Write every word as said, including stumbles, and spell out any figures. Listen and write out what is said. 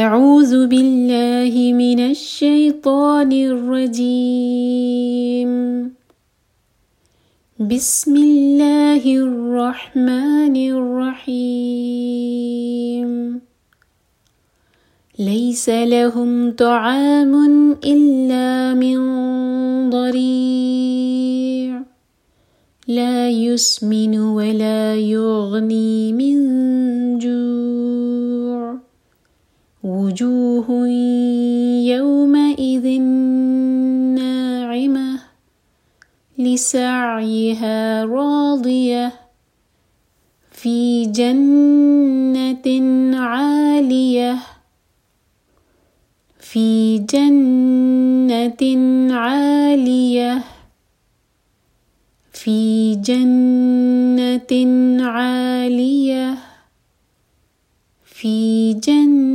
أعوذ بالله من الشيطان الرجيم. بسم الله الرحمن الرحيم. ليس لهم طعام إلا من ضريع لا يسمن ولا يغني من جوع وجوه يومئذ ناعمة لسعيها راضية في جنة عالية في جنة عالية في جنة عالية في جنة